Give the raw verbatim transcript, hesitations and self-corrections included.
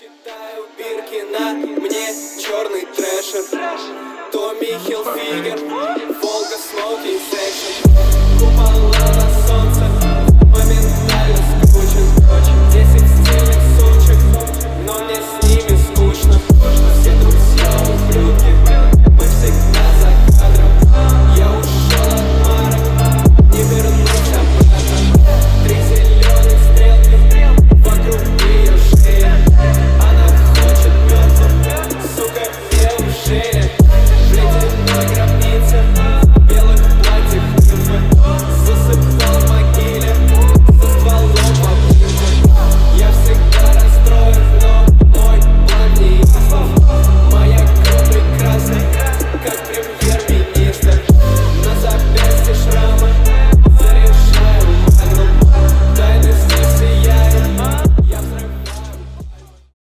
Читаю Биркина, мне черный трэшер. Томми Хилфигер, Волга, Смоки, Секшн. Купола на солнце, моментально скручен. Десять